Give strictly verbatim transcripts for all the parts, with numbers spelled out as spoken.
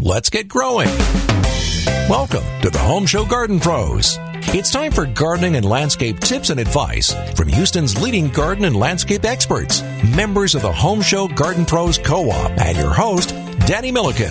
let's get growing. Welcome to the Home Show Garden Pros. It's time for gardening and landscape tips and advice from Houston's leading garden and landscape experts, members of the Home Show Garden Pros Co-op, and your host, Danny Milliken.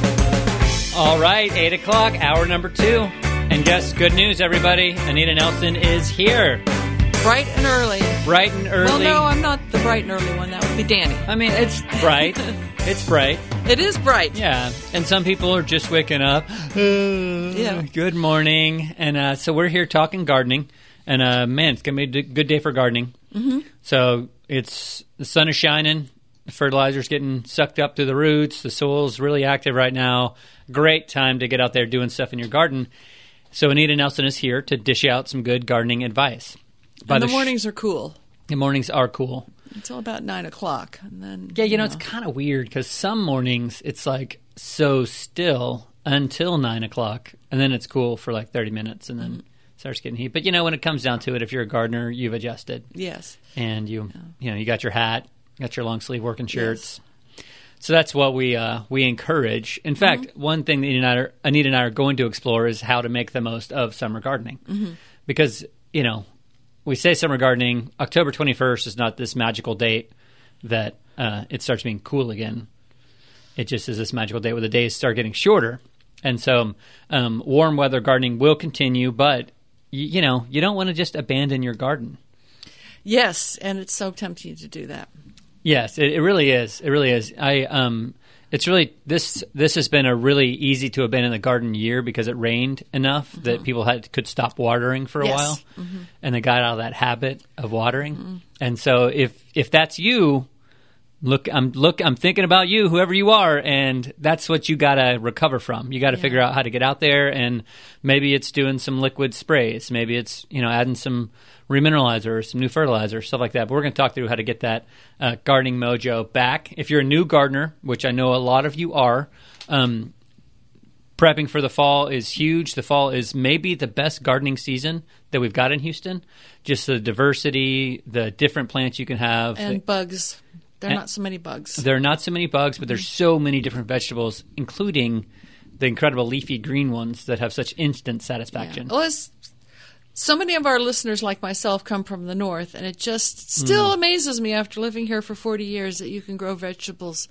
All right, eight o'clock, hour number two. And guess, good news, everybody. Anita Nelson is here. Bright and early. Bright and early. Well, no, I'm not the bright and early one. That would be Danny. I mean, it's bright. It's bright. It is bright. Yeah. And some people are just waking up. Yeah. Good morning. And uh, so we're here talking gardening. And, uh, man, it's going to be a good day for gardening. Mm-hmm. So it's the sun is shining. The fertilizer's getting sucked up through the roots. The soil's really active right now. Great time to get out there doing stuff in your garden. So Anita Nelson is here to dish out some good gardening advice. By and the, the mornings sh- are cool. The mornings are cool. Until about nine o'clock. And then, yeah, you, you know, know, it's kind of weird because some mornings it's like so still until nine o'clock. And then it's cool for like thirty minutes and then mm-hmm. it starts getting heat. But, you know, when it comes down to it, if you're a gardener, you've adjusted. Yes. And you, yeah. you know, you got your hat, got your long sleeve working shirts. Yes. So that's what we uh, we encourage. In fact, mm-hmm. one thing that Anita and, I are, Anita and I are going to explore is how to make the most of summer gardening. Mm-hmm. Because, you know, we say summer gardening, October twenty-first is not this magical date that uh, it starts being cool again. It just is this magical date where the days start getting shorter. And so um, warm weather gardening will continue, but, y- you know, you don't want to just abandon your garden. Yes, and it's so tempting to do that. Yes, it, it really is. It really is. I um, it's really this. This has been a really easy to abandon the garden year because it rained enough mm-hmm. that people had could stop watering for a yes. while, mm-hmm. and they got out of that habit of watering. Mm-hmm. And so, if if that's you, look, I'm look, I'm thinking about you, whoever you are, and that's what you got to recover from. You got to yeah. figure out how to get out there, and maybe it's doing some liquid sprays, maybe it's you know adding some remineralizer, some new fertilizer, stuff like that. But we're going to talk through how to get that uh, gardening mojo back. If you're a new gardener, which I know a lot of you are, um, prepping for the fall is huge. The fall is maybe the best gardening season that we've got in Houston. Just the diversity, the different plants you can have. And the, bugs. There are and not so many bugs. There are not so many bugs, but there's so many different vegetables, including the incredible leafy green ones that have such instant satisfaction. Yeah. Well, it's, so many of our listeners, like myself, come from the north, and it just still mm. amazes me after living here for forty years that you can grow vegetables.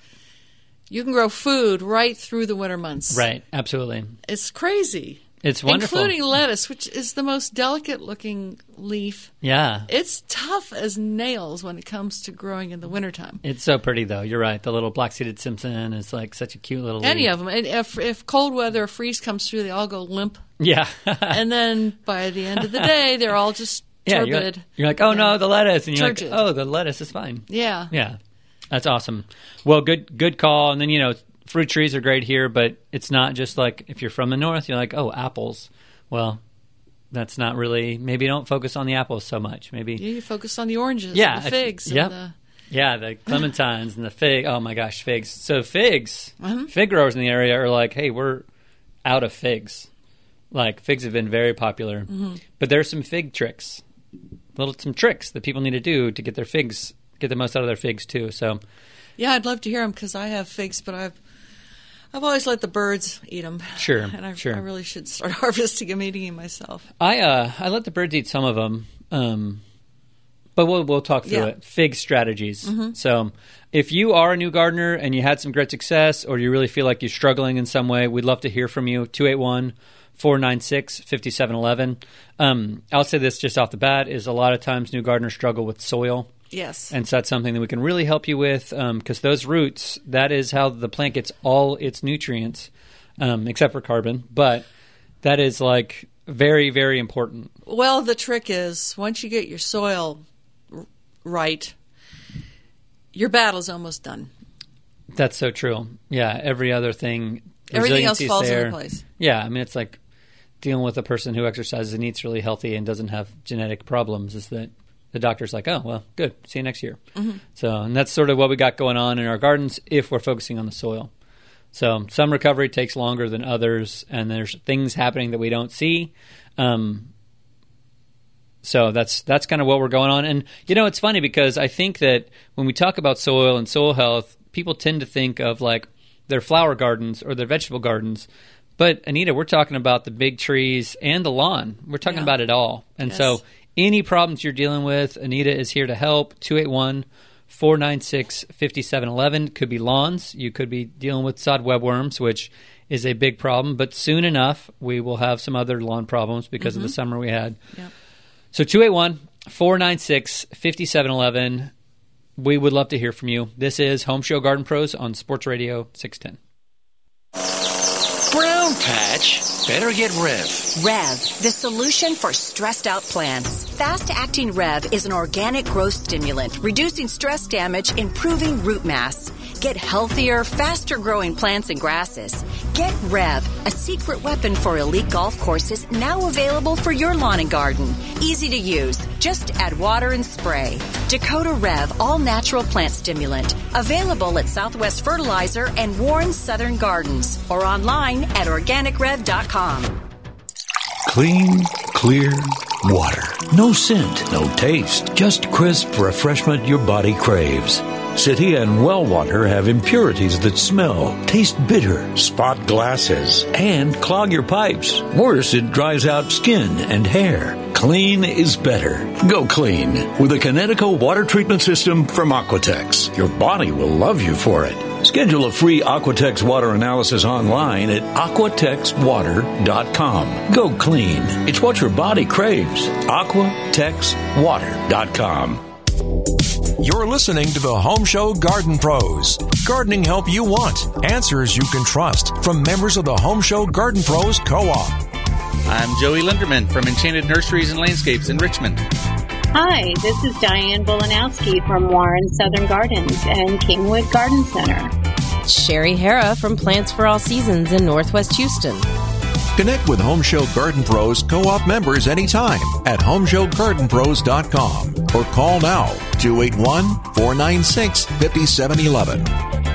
You can grow food right through the winter months. Right, absolutely. It's crazy. It's wonderful. Including lettuce, which is the most delicate-looking leaf. Yeah. It's tough as nails when it comes to growing in the wintertime. It's so pretty, though. You're right. The little black-seeded Simpson is like such a cute little Any leaf. of them. And if, if cold weather or freeze comes through, they all go limp. Yeah. And then by the end of the day, they're all just yeah, turbid. You're like, you're like, oh, no, the lettuce. And you're turgid. like, oh, the lettuce is fine. Yeah. Yeah. That's awesome. Well, good good call. And then, you know, fruit trees are great here, but it's not just like if you're from the north, you're like, oh, apples. Well, that's not really – maybe don't focus on the apples so much. Maybe yeah, you focus on the oranges yeah, and the figs. Yep. And the yeah, the clementines and the fig. Oh, my gosh, figs. So figs, uh-huh. fig growers in the area are like, hey, we're out of figs. Like figs have been very popular. Mm-hmm. But there's some fig tricks, little some tricks that people need to do to get their figs – get the most out of their figs too. So yeah, I'd love to hear them because I have figs, but I've I've always let the birds eat them. Sure, and I, sure. I really should start harvesting them, eating them myself. I uh, I let the birds eat some of them, um, but we'll we'll talk through yeah. it. Fig strategies. Mm-hmm. So if you are a new gardener and you had some great success, or you really feel like you're struggling in some way, we'd love to hear from you. two eight one, four nine six, five seven one one. Um, I'll say this just off the bat: is a lot of times new gardeners struggle with soil. Yes. And so that's something that we can really help you with because um, those roots, that is how the plant gets all its nutrients, um, except for carbon. But that is like very, very important. Well, the trick is once you get your soil r- right, your battle's almost done. That's so true. Yeah, every other thing. Everything else falls there. into place. Yeah, I mean, it's like dealing with a person who exercises and eats really healthy and doesn't have genetic problems is that the doctor's like, oh, well, good. See you next year. Mm-hmm. So, and that's sort of what we got going on in our gardens if we're focusing on the soil. So some recovery takes longer than others, and there's things happening that we don't see. Um, so that's that's kind of what we're going on. And, you know, it's funny because I think that when we talk about soil and soil health, people tend to think of like their flower gardens or their vegetable gardens. But, Anita, we're talking about the big trees and the lawn. We're talking Yeah. about it all. And Yes. so any problems you're dealing with, Anita is here to help. two eight one, four nine six, five seven one one. Could be lawns. You could be dealing with sod webworms, which is a big problem. But soon enough, we will have some other lawn problems because Mm-hmm. of the summer we had. Yep. So two eight one, four nine six, five seven one one. We would love to hear from you. This is Home Show Garden Pros on Sports Radio six ten. Brown patch. Better get Rev. Rev, the solution for stressed out plants. Fast-acting Rev is an organic growth stimulant, reducing stress damage, improving root mass. Get healthier, faster-growing plants and grasses. Get Rev, a secret weapon for elite golf courses, now available for your lawn and garden. Easy to use. Just add water and spray. Dakota Rev, all-natural plant stimulant. Available at Southwest Fertilizer and Warren Southern Gardens, or online at organic rev dot com. Clean, clear water. No scent, no taste, just crisp refreshment your body craves. City and well water have impurities that smell, taste bitter, spot glasses, and clog your pipes. Worse, it dries out skin and hair. Clean is better. Go clean with a Connecticut water treatment system from Aquatex. Your body will love you for it. Schedule a free Aquatex water analysis online at aquatex water dot com. Go clean. It's what your body craves. aquatex water dot com. You're listening to the Home Show Garden Pros. Gardening help you want. Answers you can trust. From members of the Home Show Garden Pros Co-op. I'm Joey Linderman from Enchanted Nurseries and Landscapes in Richmond. Hi, this is Diane Bolanowski from Warren Southern Gardens and Kingwood Garden Center. Sherry Hara from Plants for All Seasons in Northwest Houston. Connect with Home Show Garden Pros Co-op members anytime at home show garden pros dot com or call now two eight one, four nine six, five seven one one.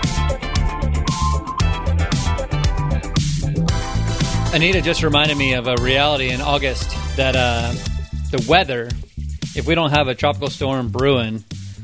Anita just reminded me of a reality in August that uh, the weather, if we don't have a tropical storm brewing,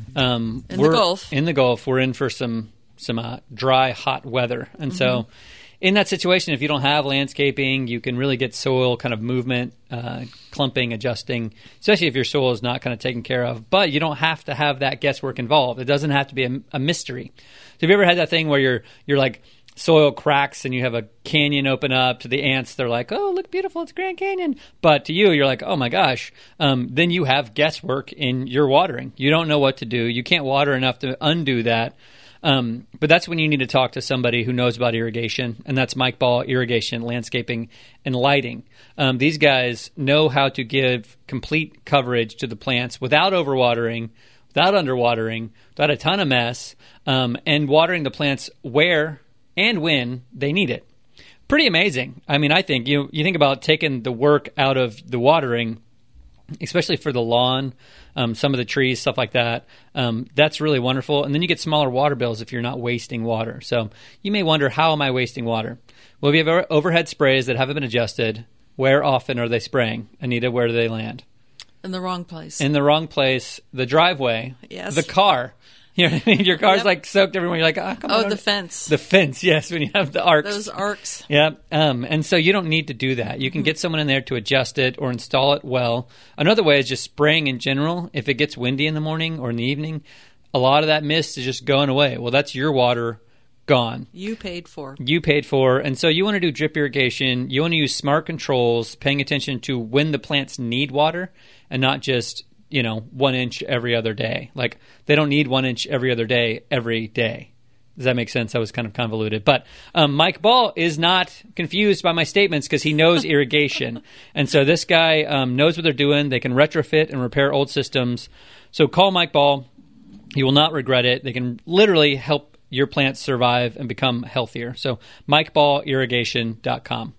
um, In the we're Gulf. in the Gulf, we're in for some some uh, dry, hot weather, and Mm-hmm. so in that situation, if you don't have landscaping, you can really get soil kind of movement, uh, clumping, adjusting, especially if your soil is not kind of taken care of. But you don't have to have that guesswork involved. It doesn't have to be a, a mystery. So have you ever had that thing where you're you're like soil cracks and you have a canyon open up? To the ants, they're like, oh, look beautiful, it's Grand Canyon. But to you, you're like, oh my gosh. Um, then you have guesswork in your watering. You don't know what to do. You can't water enough to undo that. Um, but that's when you need to talk to somebody who knows about irrigation, and that's Mike Ball, Irrigation, Landscaping, and Lighting. Um, these guys know how to give complete coverage to the plants without overwatering, without underwatering, without a ton of mess, um, and watering the plants where and when they need it. Pretty amazing. I mean, I think you you think about taking the work out of the watering, especially for the lawn, um, some of the trees, stuff like that. Um, that's really wonderful. And then you get smaller water bills if you're not wasting water. So you may wonder, how am I wasting water? Well, if you have overhead sprays that haven't been adjusted, where often are they spraying? Anita, where do they land? In the wrong place. In the wrong place, the driveway, Yes. the car. You know what I mean? Your car's Yep. like soaked everywhere. You're like, oh, come on. Oh, the fence. The fence, yes, when you have the arcs. Those arcs. Yeah, um, and so you don't need to do that. You can get someone in there to adjust it or install it well. Another way is just spraying in general. If it gets windy in the morning or in the evening, a lot of that mist is just going away. Well, that's your water gone. You paid for. You paid for. And so you want to do drip irrigation. You want to use smart controls, paying attention to when the plants need water and not just, you know, one inch every other day. Like, they don't need one inch every other day every day. Does that make sense? That was kind of convoluted. But um, Mike Ball is not confused by my statements because he knows irrigation. And so this guy um, knows what they're doing. They can retrofit and repair old systems. So call Mike Ball. You will not regret it. They can literally help your plants survive and become healthier. So mike ball irrigation dot com.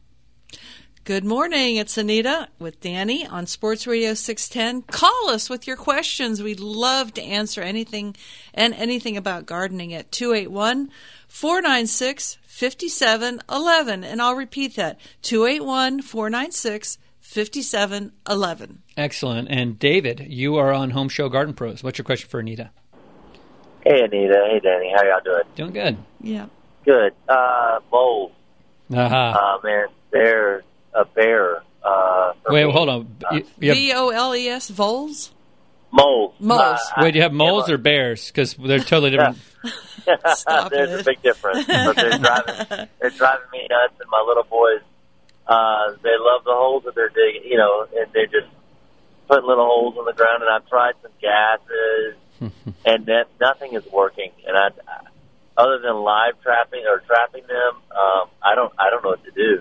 Good morning. It's Anita with Danny on Sports Radio six ten. Call us with your questions. We'd love to answer anything and anything about gardening at two eight one, four nine six, five seven one one. And I'll repeat that, two eight one, four nine six, five seven one one. Excellent. And David, you are on Home Show Garden Pros. What's your question for Anita? Hey, Anita. Hey, Danny. How y'all doing? Doing good. Yeah. Good. Uh, moles. Uh-huh. Uh, man, they're a bear. Uh, Wait, me. hold on. Uh, You have V O L E S, voles? moles. Moles. Uh, wait, do you have moles or bears? Because they're totally different. Stop There's it. a big difference. But they're driving, they're driving me nuts, and my little boys, uh, they love the holes that they're digging, you know, and they're just putting little holes in the ground. And I've tried some gases, and that, nothing is working. And I, other than live trapping or trapping them, um, I don't, I don't know what to do.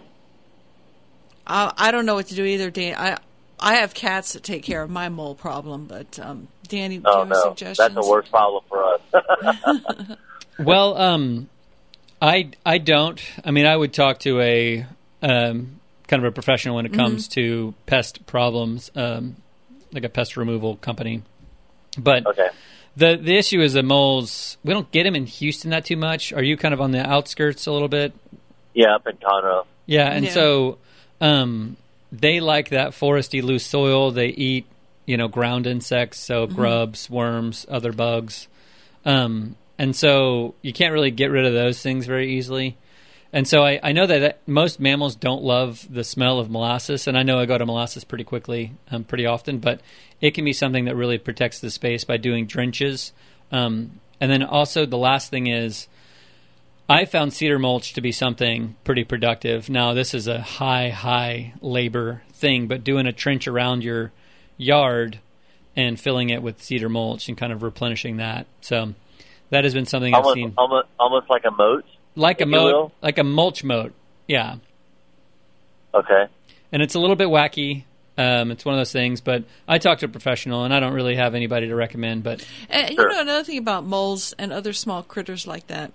I, I don't know what to do either, Dan. I I have cats that take care of my mole problem, but um, Danny, do you Oh have no, suggestions? that's the worst problem for us. Well, um, I I don't. I mean, I would talk to a um, kind of a professional when it comes to pest problems, um, like a pest removal company. But Okay. the the issue is the moles. We don't get them in Houston that too much. Are you kind of on the outskirts a little bit? Yeah, up in Conroe. Yeah, and Yeah. so um, they like that foresty loose soil. They eat, you know, ground insects, so grubs, worms, other bugs. Um, and so you can't really get rid of those things very easily. And so I, I know that, that most mammals don't love the smell of molasses, and I know I go to molasses pretty quickly, um, pretty often, but it can be something that really protects the space by doing drenches. Um, and then also the last thing is I found cedar mulch to be something pretty productive. Now, this is a high, high labor thing, but doing a trench around your yard and filling it with cedar mulch and kind of replenishing that. So that has been something Almost, I've seen. almost, almost like a moat. Like a if you moat, will. like a mulch moat, yeah. Okay. And it's a little bit wacky. Um, it's one of those things, but I talked to a professional, and I don't really have anybody to recommend. But And Sure. you know, another thing about moles and other small critters like that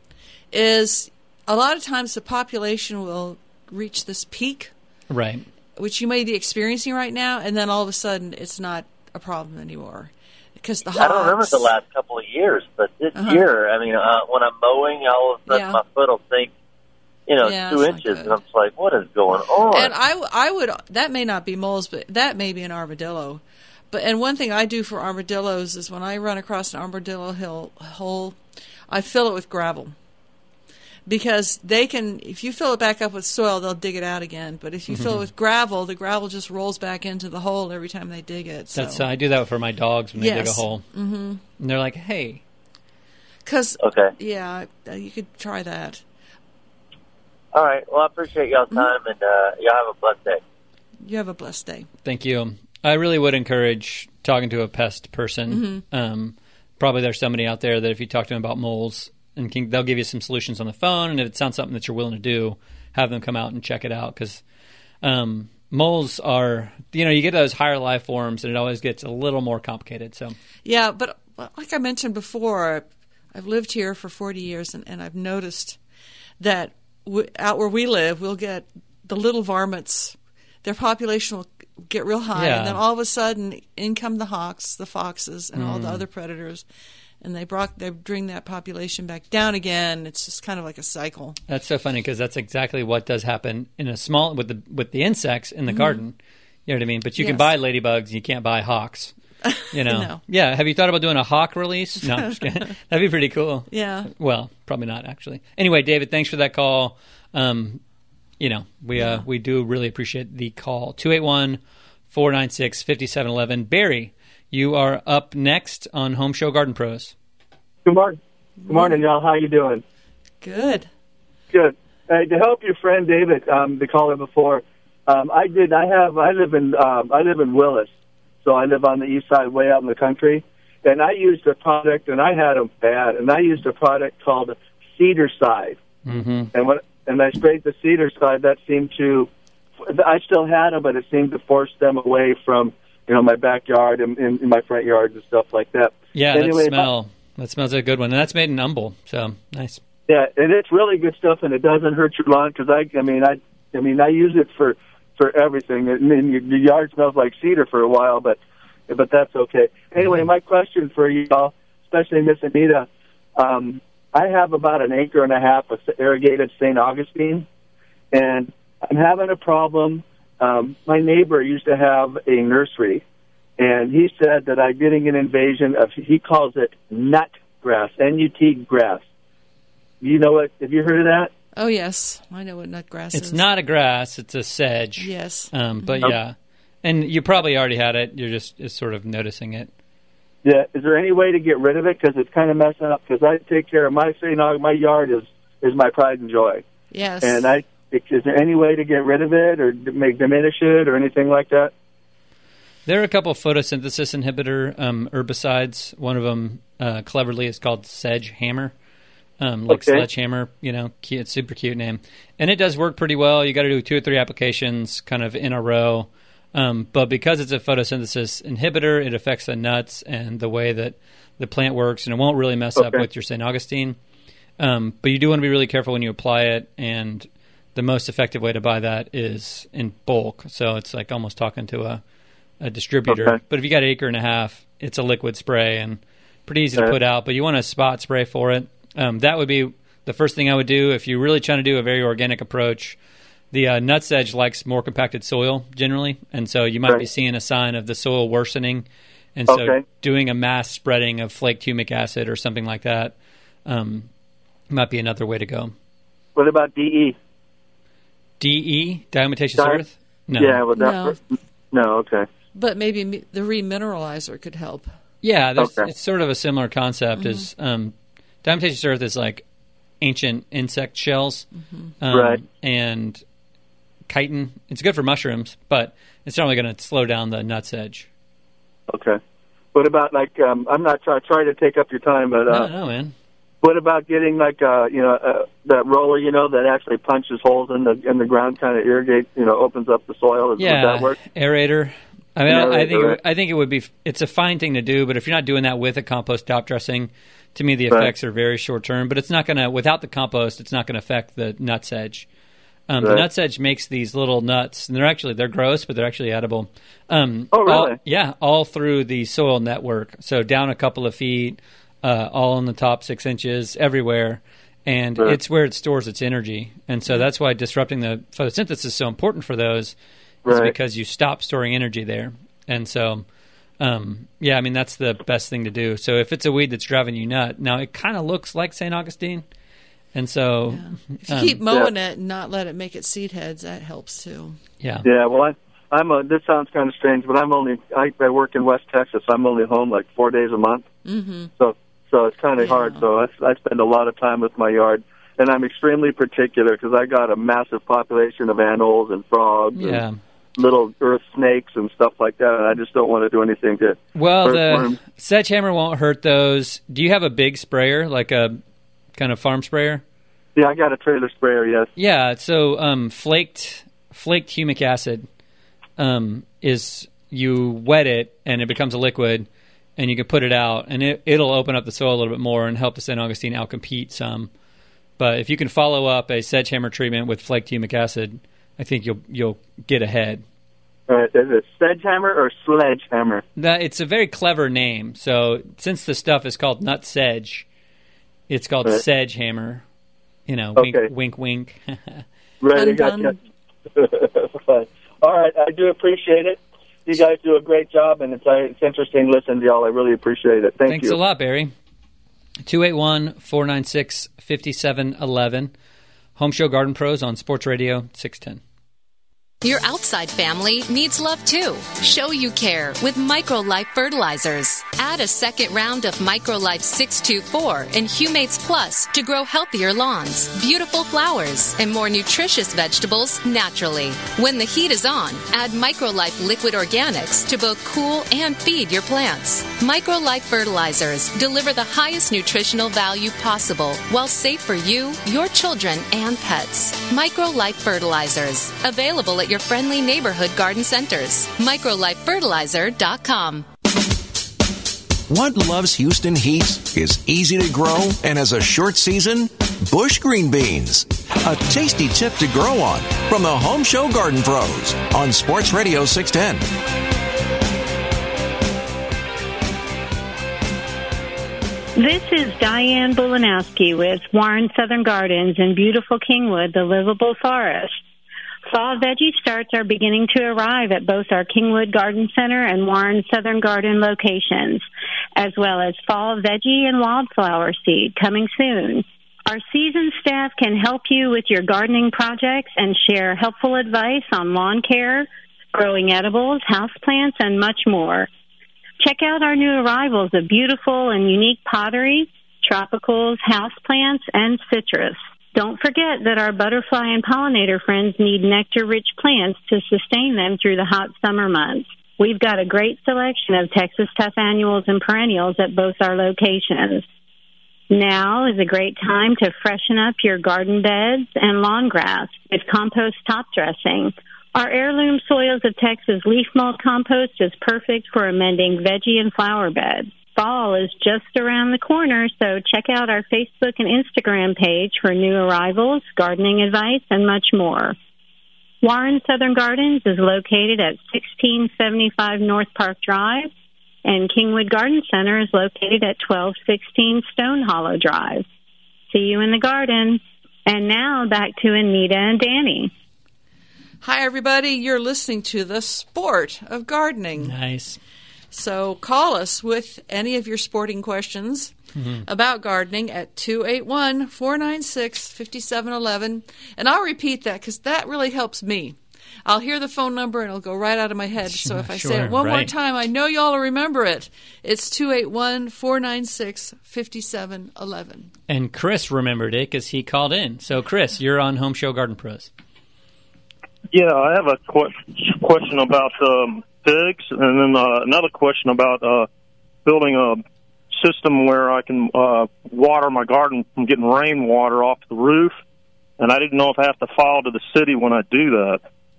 is a lot of times the population will reach this peak, right, which you may be experiencing right now, and then all of a sudden it's not a problem anymore because the I don't remember hogs- the last couple of years, but this Uh-huh. year, I mean, uh, when I'm mowing, all of a sudden Yeah. my foot will sink, you know, Yeah, two it's not inches, good. and I'm just like, what is going on? And I, w- I would that may not be moles, but that may be an armadillo. But and one thing I do for armadillos is when I run across an armadillo hill hole, I fill it with gravel. Because they can, if you fill it back up with soil, they'll dig it out again. But if you fill it with gravel, the gravel just rolls back into the hole every time they dig it. So. that's I do that for my dogs when they dig a Yes. hole, mm-hmm. and they're like, "Hey, Cause, Okay. yeah, uh, you could try that. All right. Well, I appreciate y'all's Mm-hmm. time, and uh, y'all have a blessed day. You have a blessed day. thank you." I really would encourage talking to a pest person. Mm-hmm. Um, probably there's somebody out there that if you talk to them about moles, and can, they'll give you some solutions on the phone. And if it sounds something that you're willing to do, have them come out and check it out because um, moles are, you know, you get those higher life forms, and it always gets a little more complicated. So Yeah, but like I mentioned before, I've lived here for forty years, and, and I've noticed that w- out where we live, we'll get the little varmints, their population will get real high, Yeah. and then all of a sudden, in come the hawks, the foxes, and all the other predators, and they brought they bring that population back down again. It's just kind of like a cycle. that's so funny because that's exactly what does happen in a small with the with the insects in the garden. You know what I mean? But you can Yes. buy ladybugs, you can't buy hawks. You know? No. Yeah. Have you thought about doing a hawk release? No, I'm just kidding. That'd be pretty cool. Yeah. Well, probably not actually. Anyway, David, thanks for that call. Um, you know, we uh, we do really appreciate the call. two eight one, four nine six, five seven one one. Barry, you are up next on Home Show Garden Pros. Good morning. Good morning, y'all. How you doing? Good. Good. Uh, to help your friend David, um, the caller before, um, I did. I have. I live in. Um, I live in Willis, so I live on the east side, way out in the country. And I used a product, and I had them bad. And I used a product called Cedar Side. Mm-hmm. And when and I sprayed the Cedar Side, that seemed to. I still had them, but it seemed to force them away from, you know, my backyard and in, in my front yard and stuff like that. Yeah, Anyway, that smell. That smells like a good one. And that's made in Humble, so nice. Yeah, and it's really good stuff, and it doesn't hurt your lawn because I, I mean, I, I mean, I use it for for everything. I mean, your, your yard smells like cedar for a while, but but that's okay. Anyway, my question for you all, especially Miss Anita, um, I have about an acre and a half of irrigated Saint Augustine, and I'm having a problem. Um, my neighbor used to have a nursery, and he said that I'm getting an invasion of, he calls it nut grass, N U T grass. You know what? Have you heard of that? Oh, yes. I know what nutgrass it's is. It's not a grass. It's a sedge. Yes. Um, but, okay. yeah. And you probably already had it. You're just, just sort of noticing it. Yeah. Is there any way to get rid of it? Because it's kind of messing up. Because I take care of my, you know, my yard is, is my pride and joy. Yes. And I, is there any way to get rid of it or make diminish it or anything like that? There are a couple of photosynthesis inhibitor um, herbicides. One of them, uh, cleverly, is called Sedge Hammer. Um, like okay. Sledgehammer, you know, cute, it's a super cute name. And it does work pretty well. You got to do two or three applications kind of in a row. Um, but because it's a photosynthesis inhibitor, it affects the nuts and the way that the plant works, and it won't really mess okay. up with your Saint Augustine. Um, but you do want to be really careful when you apply it, and the most effective way to buy that is in bulk. So it's like almost talking to a, a distributor. Okay. But if you got an acre and a half, it's a liquid spray and pretty easy okay. to put out. But you want a spot spray for it. Um, that would be the first thing I would do if you're really trying to do a very organic approach. The uh, nutsedge likes more compacted soil generally, and so you might right. be seeing a sign of the soil worsening. And so okay. doing a mass spreading of flaked humic acid or something like that um, might be another way to go. What about D E? D E, diatomaceous Di- earth? No. Yeah, well, that, no. no, okay. But maybe the remineralizer could help. Yeah, there's, okay. it's sort of a similar concept. Mm-hmm. As um, diatomaceous earth is like ancient insect shells, mm-hmm. um, right? And chitin. It's good for mushrooms, but it's not really going to slow down the nutsedge. Okay. What about like um, I'm not try, trying to take up your time, but uh, no, no, man. What about getting like uh, you know uh, that roller, you know, that actually punches holes in the in the ground, kind of irrigates, you know, opens up the soil? Does, yeah, does that work? Aerator. I mean, Aerator, I think it, right. I think it would be. It's a fine thing to do, but if you're not doing that with a compost top dressing, to me the Right. effects are very short term. But it's not going to. Without the compost, it's not going to affect the nutsedge. Um, Right. The nutsedge makes these little nuts, and they're actually they're gross, but they're actually edible. Um, Oh, really? all- yeah, all through the soil network. So down a couple of feet, uh, all in the top six inches, everywhere, and Right. it's where it stores its energy. And so that's why disrupting the photosynthesis is so important for those, is Right. because you stop storing energy there. And so, um, yeah, I mean that's the best thing to do. So if it's a weed that's driving you nut, now it kind of looks like Saint Augustine. And so, Yeah. If you um, keep mowing it and not let it make it seed heads, that helps too. yeah, Yeah. Well, I, I'm a. This sounds kind of strange, but I'm only. I, I work in West Texas. I'm only home like four days a month. Mm-hmm. So so it's kind of Yeah. hard. So I, I spend a lot of time with my yard, and I'm extremely particular because I got a massive population of animals and frogs yeah. and little earth snakes and stuff like that, and I just don't want to do anything to Well, hurt the worms. sledgehammer won't hurt those. Do you have a big sprayer, like a kind of farm sprayer? Yeah, I got a trailer sprayer. Yes. Yeah. So um, flaked flaked humic acid um, is you wet it and it becomes a liquid, and you can put it out, and it, it'll open up the soil a little bit more and help the Saint Augustine outcompete some. But if you can follow up a sledgehammer treatment with flaked humic acid, I think you'll you'll get ahead. All right. Is it sledgehammer or sledgehammer? That it's a very clever name. So since the stuff is called nut sedge, it's called Right. sedgehammer. You know, Okay. wink, wink, wink. Right. I Dun, got dun. you. Fine. All right. I do appreciate it. You guys do a great job, and it's, uh, it's interesting listening to y'all. I really appreciate it. Thank Thanks you. a lot, Barry. two eight one, four nine six, five seven one one. Home Show Garden Pros on Sports Radio six ten. Your outside family needs love too. Show you care with MicroLife fertilizers. Add a second round of MicroLife six two four and Humates Plus to grow healthier lawns, beautiful flowers, and more nutritious vegetables naturally. When the heat is on, add MicroLife Liquid Organics to both cool and feed your plants. MicroLife fertilizers deliver the highest nutritional value possible while safe for you, your children, and pets. MicroLife fertilizers, available at your friendly neighborhood garden centers. microlife fertilizer dot com. What loves Houston heat, is easy to grow, and has a short season? Bush green beans. A tasty tip to grow on from the Home Show Garden Pros on Sports Radio six ten. This is Diane Bulanowski with Warren Southern Gardens in beautiful Kingwood, the livable forest. Fall veggie starts are beginning to arrive at both our Kingwood Garden Center and Warren Southern Garden locations, as well as fall veggie and wildflower seed coming soon. Our seasoned staff can help you with your gardening projects and share helpful advice on lawn care, growing edibles, houseplants, and much more. Check out our new arrivals of beautiful and unique pottery, tropicals, houseplants, and citrus. Don't forget that our butterfly and pollinator friends need nectar-rich plants to sustain them through the hot summer months. We've got a great selection of Texas Tough Annuals and perennials at both our locations. Now is a great time to freshen up your garden beds and lawn grass with compost top dressing. Our heirloom Soils of Texas leaf mold compost is perfect for amending veggie and flower beds. Fall is just around the corner, so check out our Facebook and Instagram page for new arrivals, gardening advice, and much more. Warren Southern Gardens is located at sixteen seventy-five North Park Drive, and Kingwood Garden Center is located at twelve sixteen Stone Hollow Drive. See you in the garden. And now back to Anita and Danny. Hi, everybody. You're listening to The Sport of Gardening. Nice. So call us with any of your sporting questions mm-hmm. about gardening at two eight one, four nine six, five seven one one. And I'll repeat that because that really helps me. I'll hear the phone number and it'll go right out of my head. So if I sure, say it one right. more time, I know y'all will remember it. It's two eight one, four nine six, five seven one one. And Chris remembered it because he called in. So, Chris, you're on Home Show Garden Pros. Yeah, I have a qu- question about um, figs, and then uh, another question about uh, building a system where I can uh, water my garden from getting rainwater off the roof. And I didn't know if I have to file to the city when I do that.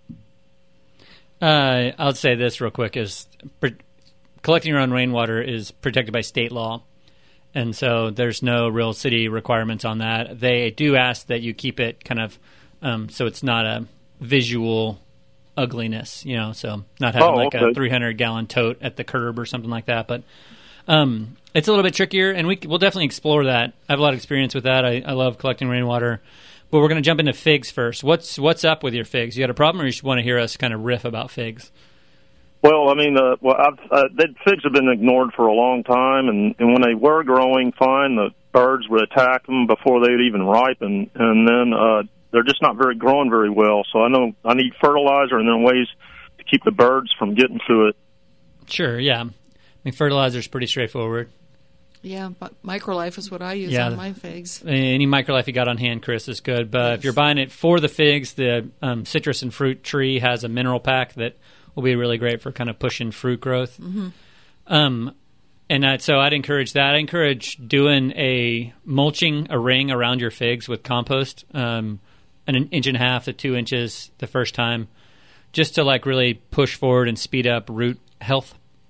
Uh, I'll say this real quick: is pre- collecting your own rainwater is protected by state law, and so there's no real city requirements on that. They do ask that you keep it kind of um, so it's not a visual ugliness, you know, so not having oh, like okay. a three hundred gallon tote at the curb or something like that. But um, it's a little bit trickier, and we we'll definitely explore that. I have a lot of experience with that. I, I love collecting rainwater. But we're going to jump into figs first. What's what's up with your figs? You got a problem, or you just want to hear us kind of riff about figs? Well, I mean, uh, well, I've, uh, the figs have been ignored for a long time, and, and when they were growing fine, the birds would attack them before they would even ripen, and then uh, they're just not very growing very well. So I know I need fertilizer and then ways to keep the birds from getting to it. Sure, yeah. I mean, fertilizer is pretty straightforward. Yeah, but Microlife is what I use yeah, on my figs. Any Microlife you got on hand, Chris, is good. But yes. If you're buying it for the figs, the um, citrus and fruit tree has a mineral pack that will be really great for kind of pushing fruit growth. Mm-hmm. Um, and I, so I'd encourage that. I encourage doing a mulching a ring around your figs with compost, um, an inch and a half to two inches the first time, just to like really push forward and speed up root health.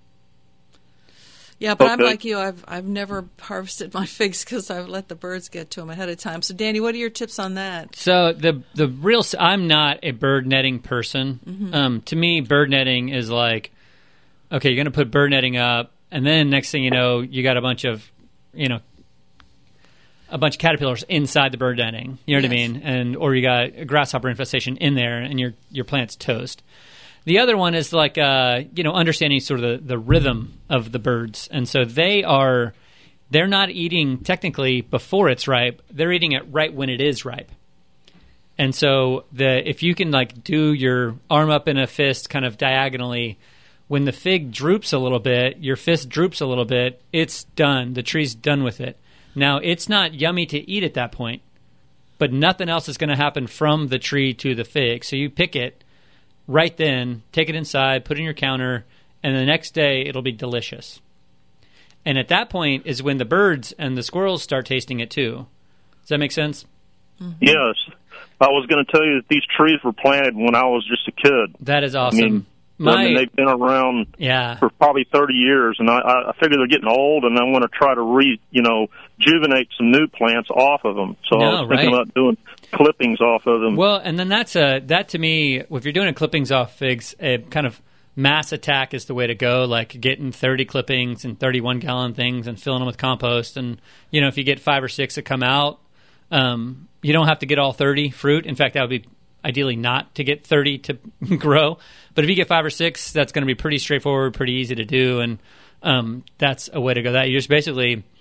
Yeah, but okay. I'm like you. I've I've never harvested my figs because I've let the birds get to them ahead of time. So, Danny, what are your tips on that? So the the real I'm not a bird netting person. Mm-hmm. Um, to me, bird netting is like, okay, you're going to put bird netting up, and then next thing you know, you got a bunch of, you know, a bunch of caterpillars inside the bird netting. You know what yes. I mean? And or you got a grasshopper infestation in there, and your your plant's toast. The other one is like, uh, you know, understanding sort of the, the rhythm of the birds. And so they are, they're not eating technically before it's ripe. They're eating it right when it is ripe. And so the if you can like do your arm up in a fist kind of diagonally, when the fig droops a little bit, your fist droops a little bit, it's done. The tree's done with it. Now, it's not yummy to eat at that point, but nothing else is going to happen from the tree to the fig. So you pick it right then, take it inside, put it in your counter, and the next day it'll be delicious. And at that point is when the birds and the squirrels start tasting it too. Does that make sense? Mm-hmm. Yes. I was going to tell you that these trees were planted when I was just a kid. That is awesome. I mean, My, I mean they've been around yeah. for probably thirty years, and I, I figure they're getting old, and I want to try to re, you know, rejuvenate some new plants off of them. So no, I was thinking right. about doing clippings off of them. Well, and then that's a that to me, if you're doing a clippings off figs, a kind of mass attack is the way to go. Like getting thirty clippings and thirty-one gallon things and filling them with compost, and you know, if you get five or six that come out, um, you don't have to get all thirty fruit. In fact, that would be ideally not to get thirty to grow. But if you get five or six, that's going to be pretty straightforward, pretty easy to do, and um, that's a way to go. That you just basically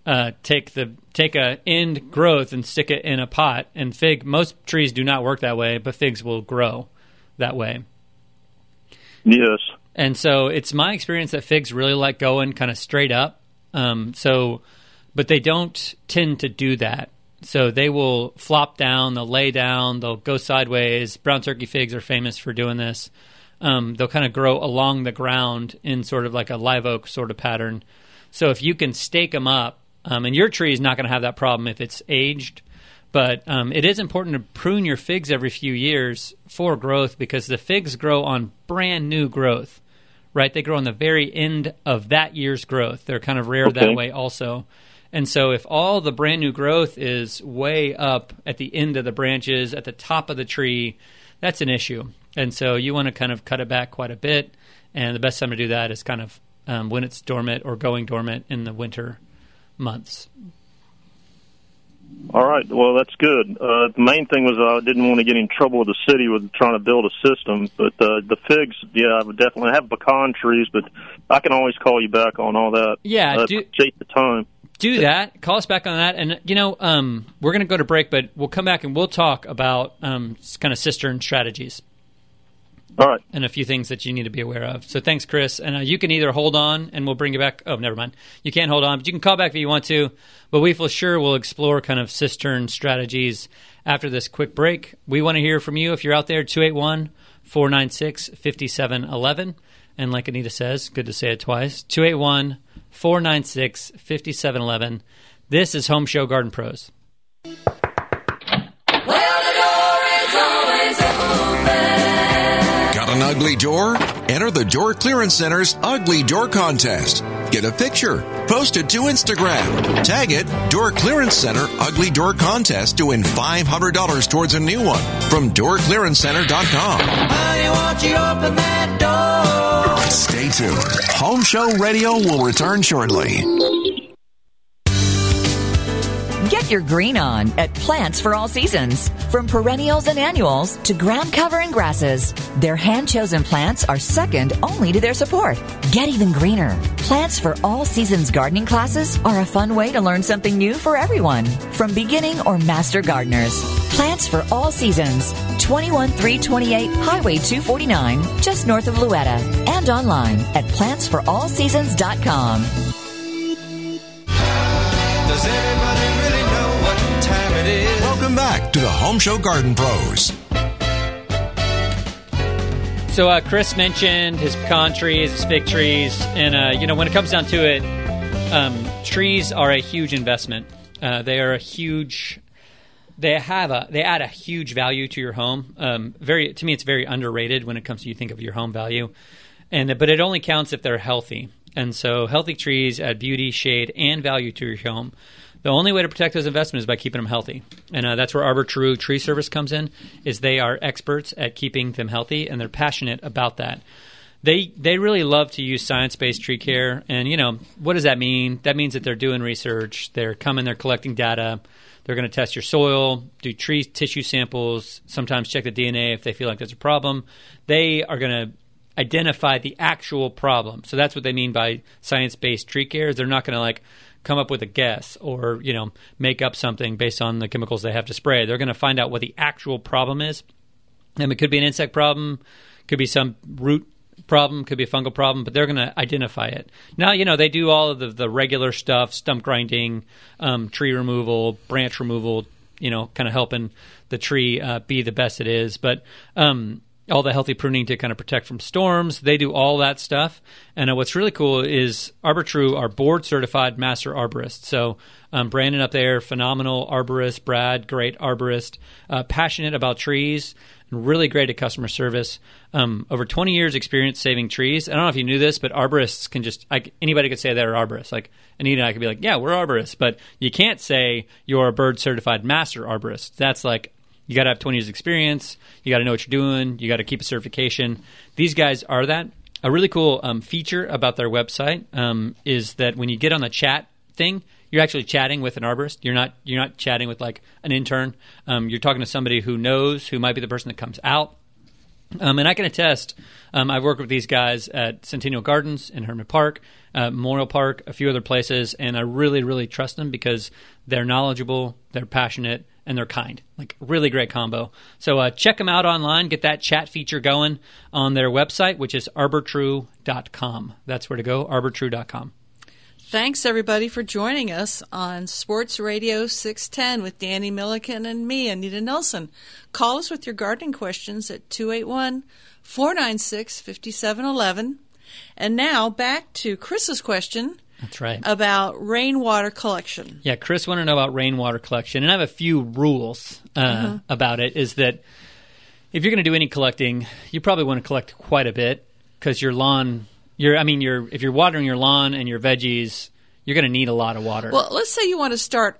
uh, take the take a end growth and stick it in a pot. And fig, most trees do not work that way, but figs will grow that way. Yes. And so it's my experience that figs really like going kind of straight up. Um, so, but they don't tend to do that. So they will flop down, they'll lay down, they'll go sideways. Brown turkey figs are famous for doing this. Um, they'll kind of grow along the ground in sort of like a live oak sort of pattern. So if you can stake them up, um, and your tree is not going to have that problem if it's aged, but um, it is important to prune your figs every few years for growth because the figs grow on brand new growth, right? They grow on the very end of that year's growth. They're kind of rare Okay. that way also. And so if all the brand new growth is way up at the end of the branches, at the top of the tree, that's an issue. And so you want to kind of cut it back quite a bit. And the best time to do that is kind of um, when it's dormant or going dormant in the winter months. All right. Well, that's good. Uh, the main thing was I didn't want to get in trouble with the city with trying to build a system. But uh, the figs, yeah, I would definitely have pecan trees, but I can always call you back on all that. Yeah, I do- appreciate the time. Do that. Call us back on that. And, you know, um, we're going to go to break, but we'll come back and we'll talk about um, kind of cistern strategies. All right. And a few things that you need to be aware of. So thanks, Chris. And uh, you can either hold on and we'll bring you back. Oh, never mind. You can't hold on, but you can call back if you want to. But we for sure will explore kind of cistern strategies after this quick break. We want to hear from you if you're out there, two eight one, four nine six, five seven one one. And like Anita says, good to say it twice, two eight one, four nine six, five seven one one. This is Home Show Garden Pros. Got an ugly door? Enter the Door Clearance Center's Ugly Door Contest. Get a picture. Post it to Instagram. Tag it Door Clearance Center Ugly Door Contest to win five hundred dollars towards a new one from door clearance center dot com. Honey, won't you open that door? Stay tuned. Home Show Radio will return shortly. Get your green on at Plants for All Seasons. From perennials and annuals to ground cover and grasses, their hand-chosen plants are second only to their support. Get even greener. Plants for All Seasons gardening classes are a fun way to learn something new for everyone, from beginning or master gardeners. Plants for All Seasons, twenty-one three twenty-eight Highway two forty-nine, just north of Louetta, and online at plants for all seasons dot com. Does anybody really know what time it is? Welcome back to the Home Show Garden Pros. So uh, Chris mentioned his pecan trees, his fig trees, and uh, you know when it comes down to it, um, trees are a huge investment. Uh, they are a huge. They have a they add a huge value to your home. Um, very to me, it's very underrated when it comes to you think of your home value, and but it only counts if they're healthy. And so, healthy trees add beauty, shade, and value to your home. The only way to protect those investments is by keeping them healthy, and uh, that's where Arbor True Tree Service comes in. Is they are experts at keeping them healthy, and they're passionate about that. They they really love to use science-based tree care, and you know what does that mean? That means that they're doing research. They're coming, they're collecting data. They're going to test your soil, do tree tissue samples, sometimes check the D N A if they feel like there's a problem. They are going to identify the actual problem. So that's what they mean by science-based tree care. They're not going to like come up with a guess or, you know, make up something based on the chemicals they have to spray. They're going to find out what the actual problem is. And it could be an insect problem, could be some root problem, could be a fungal problem, but they're going to identify it. Now, you know, they do all of the, the regular stuff, stump grinding, um, tree removal, branch removal, you know, kind of helping the tree uh, be the best it is. But um all the healthy pruning to kind of protect from storms. They do all that stuff. And uh, what's really cool is Arbor True are board-certified master arborists. So um, Brandon up there, phenomenal arborist. Brad, great arborist. Uh, passionate about trees and really great at customer service. Um, over twenty years experience saving trees. I don't know if you knew this, but arborists can just – anybody could say they're arborists. Like Anita and I could be like, yeah, we're arborists. But you can't say you're a bird-certified master arborist. That's like – you got to have twenty years experience. You got to know what you're doing. You got to keep a certification. These guys are that. A really cool um, feature about their website um, is that when you get on the chat thing, you're actually chatting with an arborist. You're not you're not chatting with like an intern. Um, you're talking to somebody who knows, who might be the person that comes out. Um, and I can attest, um, I've worked with these guys at Centennial Gardens in Hermit Park, uh, Memorial Park, a few other places, and I really, really trust them because they're knowledgeable, they're passionate, and they're kind. Like, really great combo. So uh, check them out online. Get that chat feature going on their website, which is arbor true dot com. That's where to go, arbor true dot com. Thanks, everybody, for joining us on Sports Radio six ten with Danny Milliken and me, Anita Nelson. Call us with your gardening questions at two eight one, four nine six, five seven one one. And now back to Chris's question. That's right. About rainwater collection. Yeah, Chris wanted to know about rainwater collection, and I have a few rules uh, uh-huh. about it, is that if you're going to do any collecting, you probably want to collect quite a bit because your lawn... You're, I mean, you're if you're watering your lawn and your veggies, you're going to need a lot of water. Well, let's say you want to start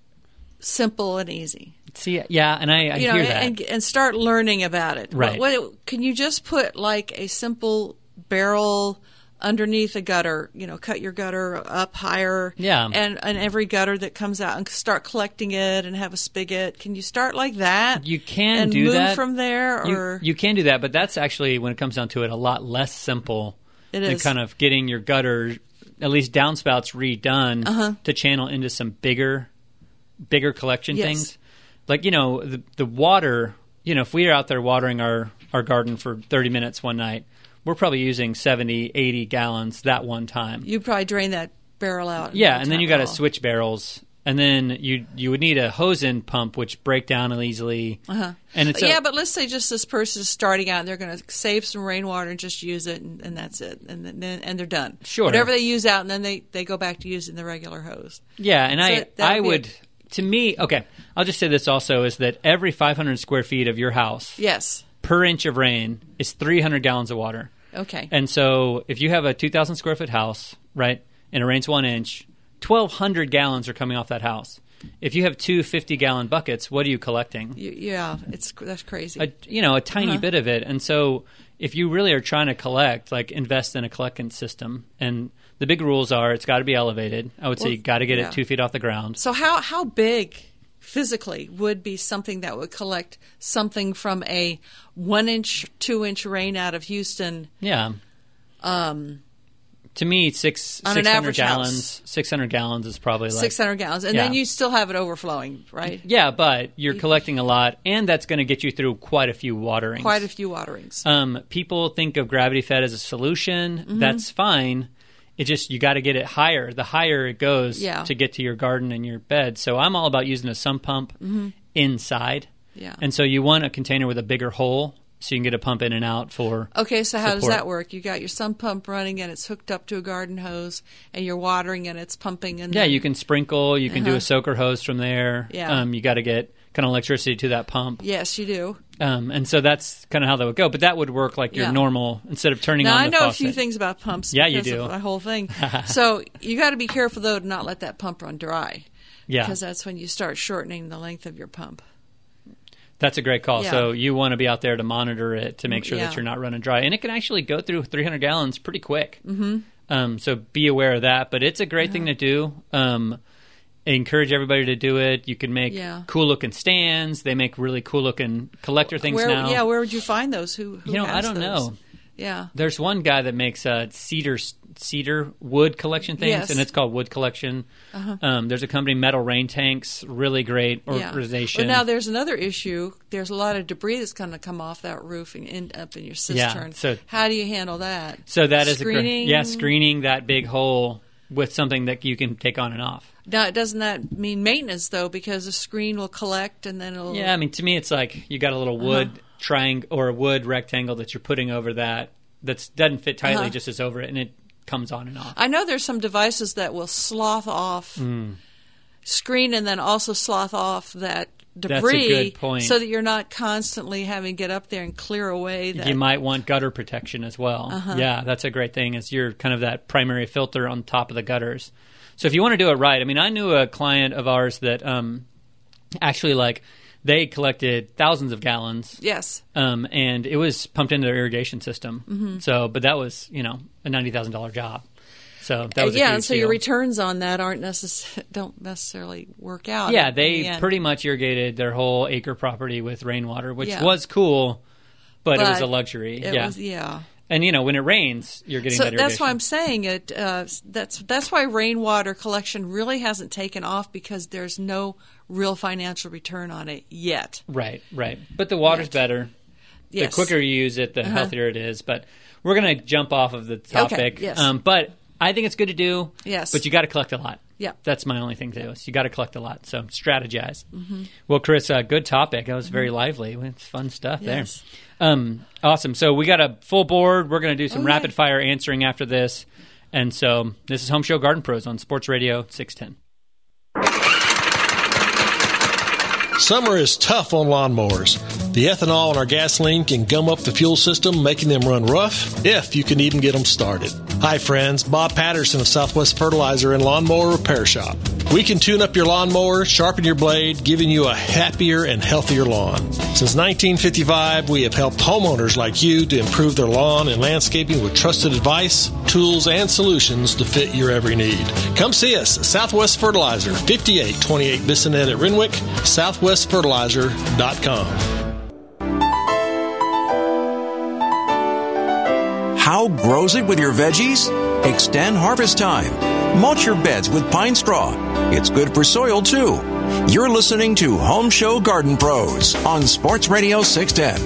simple and easy. See, yeah, and I, I you hear know, that. And, and start learning about it. Right. What, what, can you just put like a simple barrel underneath a gutter, you know, cut your gutter up higher. Yeah. And, and every gutter that comes out and start collecting it and have a spigot. Can you start like that? You can and do move that. from there? Or You, you can do that, but that's actually, when it comes down to it, a lot less simple it than is. kind of getting your gutter, at least downspouts, redone Uh-huh. to channel into some bigger, bigger collection Yes. things. Like, you know, the, the water, you know, if we are out there watering our, our garden for thirty minutes one night, we're probably using seventy, eighty gallons that one time. You probably drain that barrel out. Yeah, and then you got to top it all. switch barrels. And then you you would need a hose end pump, which break down easily. Uh-huh. And it's a- yeah, but let's say just this person is starting out and they're going to save some rainwater and just use it, and, and that's it. And then and they're done. Sure. Whatever they use out, and then they, they go back to using the regular hose. Yeah, and So I that- that I would be would, to me, okay, I'll just say this also, is that every five hundred square feet of your house Yes. per inch of rain is three hundred gallons of water. Okay. And so if you have a two thousand square foot house, right, and it rains one inch, twelve hundred gallons are coming off that house. If you have two fifty-gallon buckets, what are you collecting? You, yeah, it's that's crazy. A, you know, a tiny Uh-huh. bit of it. And so if you really are trying to collect, like invest in a collection system. And the big rules are it's got to be elevated. I would Well, say you got to get yeah. it two feet off the ground. So how how big physically would be something that would collect something from a one inch, two inch rain out of Houston? Yeah. Um, To me, six On an six hundred average gallons. house. Six hundred gallons is probably like six hundred gallons, and yeah. then you still have it overflowing, right? Yeah, but you're collecting a lot, and that's going to get you through quite a few waterings. Quite a few waterings. Um, people think of gravity fed as a solution. Mhm. That's fine. It just you got to get it higher. The higher it goes Yeah. to get to your garden and your bed. So I'm all about using a sump pump Mhm. inside. Yeah. And so you want a container with a bigger hole so you can get a pump in and out for. Okay, so how does support. that work? You got your sump pump running, and it's hooked up to a garden hose, and you're watering, and it's pumping. And Yeah, then- you can sprinkle. You can do Uh-huh. a soaker hose from there. Yeah. Um, you got to get kind of electricity to that pump. Yes, you do. Um, and so that's kind of how that would go. But that would work like your Yeah. normal, instead of turning Now on I the know faucet. a few things about pumps. Yeah, you because do. of the whole thing. So you got to be careful though to not let that pump run dry. Yeah. because that's when you start shortening the length of your pump. That's a great call. Yeah. So you want to be out there to monitor it to make sure Yeah. that you're not running dry. And it can actually go through three hundred gallons pretty quick. Mm-hmm. Um, so be aware of that. But it's a great thing to do. Um, I encourage everybody to do it. You can make Yeah. cool looking stands. They make really cool looking collector things Where, now. yeah, where would you find those? Who, who You know, has I don't those? know. Yeah. There's one guy that makes uh, cedar cedar wood collection things, Yes. and it's called Wood Collection. Uh-huh. Um, there's a company, Metal Rain Tanks, really great Yeah. organization. Well, now there's another issue. There's a lot of debris that's going to come off that roof and end up in your Yeah, cistern. so- How do you handle that? so that is a Screening? great, yeah, screening that big hole with something that you can take on and off. Now, doesn't that mean maintenance though? Because the screen will collect and then it'll. Yeah, I mean, to me, it's like you got a little wood Uh-huh. triangle or a wood rectangle that you're putting over that that doesn't fit tightly, Uh-huh. just as over it, and it comes on and off. I know there's some devices that will slough off Mm. screen and then also slough off that That's a debris, good point. so that you're not constantly having to get up there and clear away that. You might want gutter protection as well. Uh-huh. Yeah, that's a great thing. Is you're kind of that primary filter on top of the gutters. So if you want to do it right, I mean, I knew a client of ours that um, actually like they collected thousands of gallons. Yes. Um, and it was pumped into their irrigation system. Mhm. So, but that was you know a ninety thousand dollar job. So that Uh, was a yeah, huge and so deal. your returns on that aren't necess- don't necessarily work out. Yeah, in they the end. pretty much irrigated their whole acre property with rainwater, which Yeah. was cool. but, but it was a luxury. It yeah. was, yeah. And, you know, when it rains, you're getting so that irrigation. that's why I'm saying it. Uh, that's that's why rainwater collection really hasn't taken off, because there's no real financial return on it yet. Right, right. But the water's yet. better. Yes. The quicker you use it, the uh-huh. healthier it is. But we're going to jump off of the topic. Okay, yes. Um, but I think it's good to do. Yes. But you got to collect a lot. Yeah. That's my only thing to do. Is you got to collect a lot. So strategize. Mm-hmm. Well, Chris, uh, good topic. That was very lively. It's fun stuff yes. there. Um, awesome. So we got a full board. We're going to do some oh, rapid yeah. fire answering after this. And so this is Home Show Garden Pros on Sports Radio six ten. Summer is tough on lawnmowers. The ethanol in our gasoline can gum up the fuel system, making them run rough, if you can even get them started. Hi friends, Bob Patterson of Southwest Fertilizer and Lawnmower Repair Shop. We can tune up your lawnmower, sharpen your blade, giving you a happier and healthier lawn. Since nineteen fifty-five, we have helped homeowners like you to improve their lawn and landscaping with trusted advice, tools, and solutions to fit your every need. Come see us at Southwest Fertilizer, fifty-eight twenty-eight Bissonnet at Renwick, southwest fertilizer dot com. How grows it with your veggies? Extend harvest time. Mulch your beds with pine straw. It's good for soil, too. You're listening to Home Show Garden Pros on Sports Radio six ten.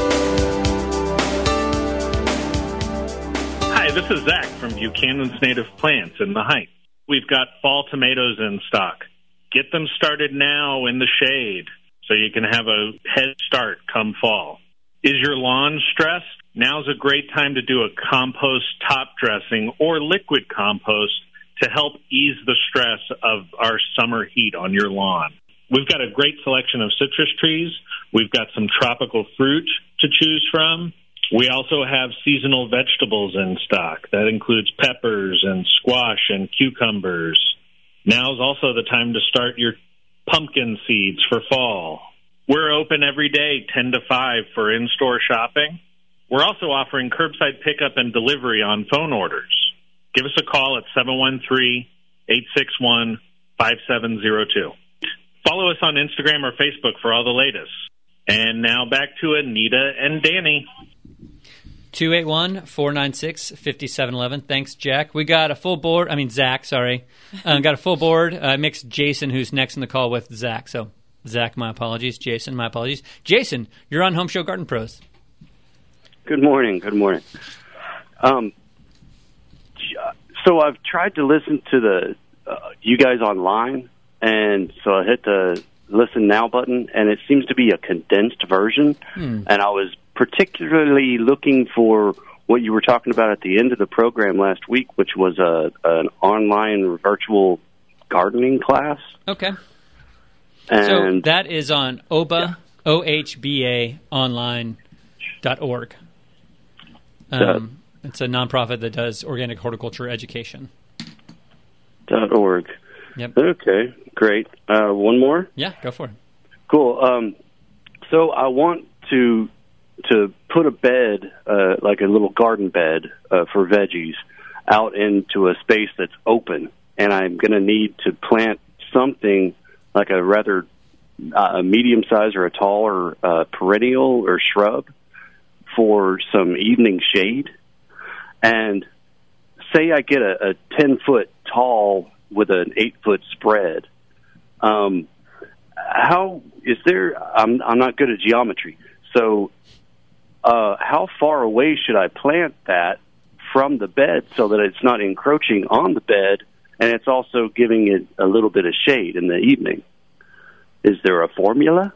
Hi, this is Zach from Buchanan's Native Plants in the Heights. We've got fall tomatoes in stock. Get them started now in the shade so you can have a head start come fall. Is your lawn stressed? Now's a great time to do a compost top dressing or liquid compost to help ease the stress of our summer heat on your lawn. We've got a great selection of citrus trees. We've got some tropical fruit to choose from. We also have seasonal vegetables in stock. That includes peppers and squash and cucumbers. Now's also the time to start your pumpkin seeds for fall. We're open every day, ten to five, for in-store shopping. We're also offering curbside pickup and delivery on phone orders. Give us a call at seven one three, eight six one, five seven zero two. Follow us on Instagram or Facebook for all the latest. And now back to Anita and Danny. two eight one, four nine six, five seven one one. Thanks, Jack. We got a full board. I mean, Zach, sorry. Uh, got a full board. I uh, mixed Jason, who's next in the call, with Zach. So, Zach, my apologies. Jason, my apologies. Jason, you're on Home Show Garden Pros. Good morning. Good morning. Um, so I've tried to listen to the uh, you guys online, and so I hit the listen now button, and it seems to be a condensed version. Hmm. And I was particularly looking for what you were talking about at the end of the program last week, which was a an online virtual gardening class. Okay. And so that is on O B A, yeah. O H B A online dot org. Um, it's a nonprofit that does organic horticulture education. Dot org. Yep. Okay, great. Uh, one more? Yeah, go for it. Cool. Um, so I want to to put a bed, uh, like a little garden bed uh, for veggies, out into a space that's open, and I'm going to need to plant something like a rather uh, medium size or a taller uh, perennial or shrub for some evening shade. And say I get a, a ten-foot tall with an eight-foot spread. Um, how is there? I'm I'm not good at geometry, so uh, how far away should I plant that from the bed so that it's not encroaching on the bed, and it's also giving it a little bit of shade in the evening? Is there a formula?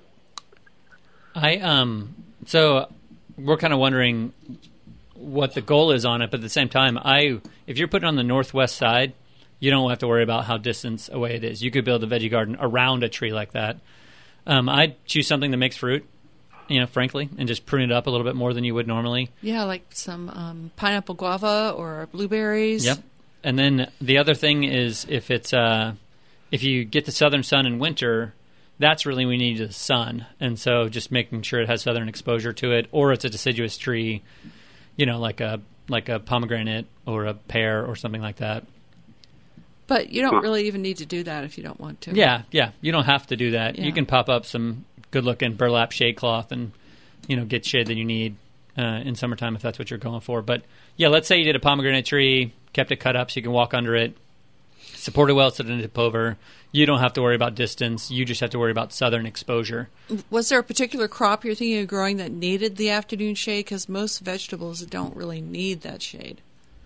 I um so we're kind of wondering what the goal is on it, but at the same time, I if you're putting it on the northwest side, you don't have to worry about how distance away it is. You could build a veggie garden around a tree like that. Um, I'd choose something that makes fruit, you know, frankly, and just prune it up a little bit more than you would normally. Yeah, like some um, pineapple guava or blueberries. Yep. And then the other thing is if it's uh, if you get the southern sun in winter, that's really when you need the sun. And so just making sure it has southern exposure to it, or it's a deciduous tree, you know, like a like a pomegranate or a pear or something like that. But you don't really even need to do that if you don't want to. Yeah, yeah. You don't have to do that. Yeah. You can pop up some good-looking burlap shade cloth and, you know, get shade that you need. uh, in summertime if that's what you're going for. But, yeah, let's say you did a pomegranate tree, kept it cut up so you can walk under it, support it well so it doesn't tip over. You don't have to worry about distance. You just have to worry about southern exposure. Was there a particular crop you're thinking of growing that needed the afternoon shade? Because most vegetables don't really need that shade.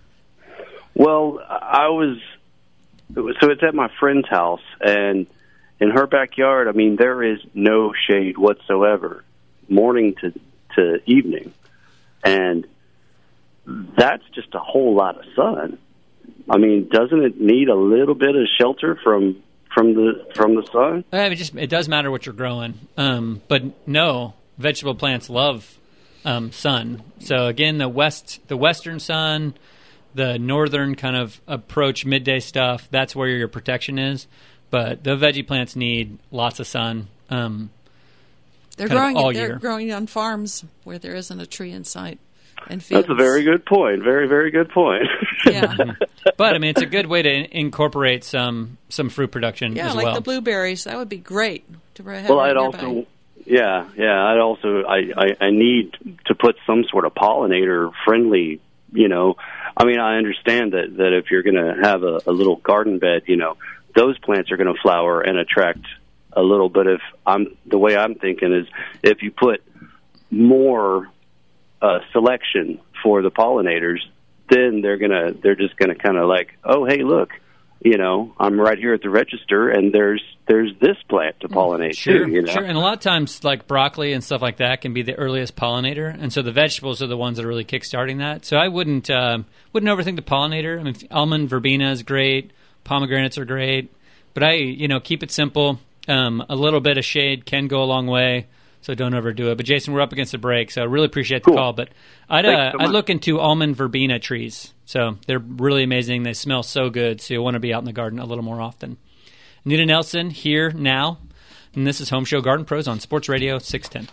Well, I was, so it's at my friend's house, and in her backyard, I mean, there is no shade whatsoever, morning to, to evening. And that's just a whole lot of sun. I mean, doesn't it need a little bit of shelter from from the from the sun? Uh, it just it does matter what you're growing, um, but no, vegetable plants love um, sun. So again, the west the western sun, the northern kind of approach midday stuff. That's where your protection is. But the veggie plants need lots of sun. Um, they're growing all they're year. growing on farms where there isn't a tree in sight. And fields. That's a very good point. Very, very good point. Yeah. But, I mean, it's a good way to in- incorporate some some fruit production yeah, as like well. the blueberries. That would be great to have. Well, right I'd nearby. also, yeah, yeah, I'd also, I, I, I need to put some sort of pollinator friendly, you know. I mean, I understand that, that if you're going to have a, a little garden bed, you know, those plants are going to flower and attract a little. But if I'm, the way I'm thinking is if you put more Uh, selection for the pollinators, then they're gonna they're just gonna kind of like, oh, hey, look, you know, I'm right here at the register, and there's there's this plant to pollinate Sure, too. You know? sure. And a lot of times, like broccoli and stuff like that can be the earliest pollinator, and so the vegetables are the ones that are really kickstarting that. So I wouldn't um, wouldn't overthink the pollinator. I mean, almond verbena is great, pomegranates are great, but I you know keep it simple. Um, a little bit of shade can go a long way. So don't overdo it. But, Jason, we're up against the break, so I really appreciate the cool. call. But I'd, uh, so I'd look into almond verbena trees. So they're really amazing. They smell so good, so you'll want to be out in the garden a little more often. Nita Nelson here now, and this is Home Show Garden Pros on Sports Radio six ten.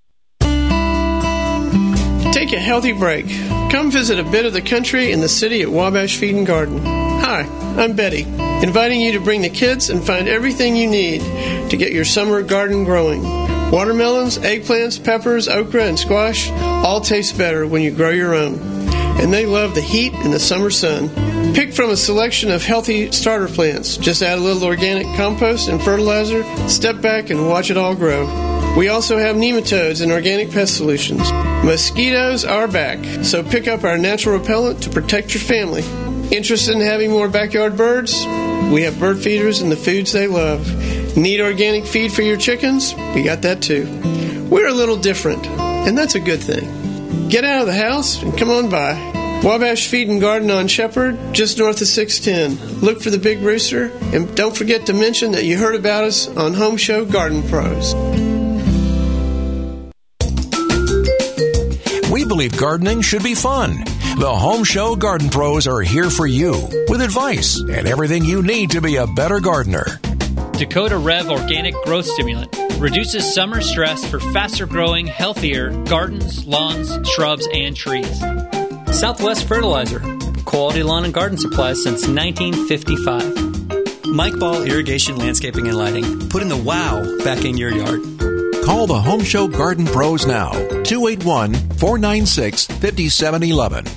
Take a healthy break. Come visit a bit of the country in the city at Wabash Feed and Garden. Hi, I'm Betty, inviting you to bring the kids and find everything you need to get your summer garden growing. Watermelons, eggplants, peppers, okra, and squash all taste better when you grow your own. And they love the heat and the summer sun. Pick from a selection of healthy starter plants. Just add a little organic compost and fertilizer, step back and watch it all grow. We also have nematodes and organic pest solutions. Mosquitoes are back, so pick up our natural repellent to protect your family. Interested in having more backyard birds? We have bird feeders and the foods they love. Need organic feed for your chickens? We got that too. We're a little different, and that's a good thing. Get out of the house and come on by. Wabash Feed and Garden on Shepherd, just north of six ten. Look for the Big Rooster, and don't forget to mention that you heard about us on Home Show Garden Pros. We believe gardening should be fun. The Home Show Garden Pros are here for you with advice and everything you need to be a better gardener. Dakota Rev Organic Growth Stimulant reduces summer stress for faster growing, healthier gardens, lawns, shrubs, and trees. Southwest Fertilizer, quality lawn and garden supplies since nineteen fifty-five. Mike Ball Irrigation, Landscaping, and Lighting, putting the wow back in your yard. Call the Home Show Garden Pros now, two eight one, four nine six, five seven one one.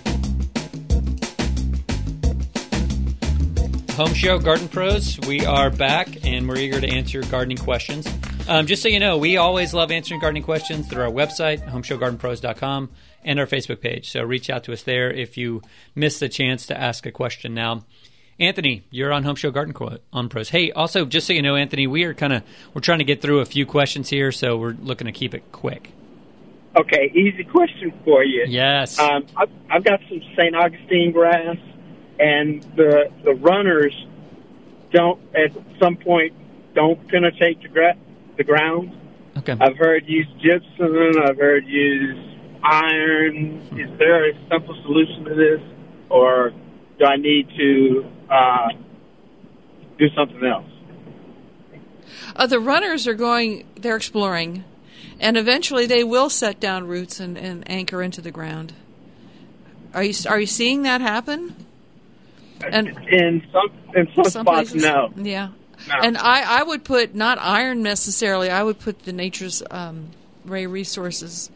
Home Show Garden Pros, we are back, and we're eager to answer your gardening questions. Um, just so you know, we always love answering gardening questions through our website, home show garden pros dot com, and our Facebook page. So reach out to us there if you missed the chance to ask a question now. Anthony, you're on Home Show Garden on Pros. Hey, also, just so you know, Anthony, we are kind of we're trying to get through a few questions here, so we're looking to keep it quick. Okay, easy question for you. Yes. Um, I've, I've got some Saint Augustine grass, and the the runners don't at some point don't penetrate the, gra- the ground. Okay. I've heard use gypsum. I've heard use iron. Is there a simple solution to this, or do I need to uh, do something else? Uh, the runners are going, they're exploring, and eventually they will set down roots and, and anchor into the ground. Are you are you seeing that happen? And in some in some, some spots, places, no. Yeah. No. And I, I would put not iron necessarily. I would put the Nature's um, Ray Resources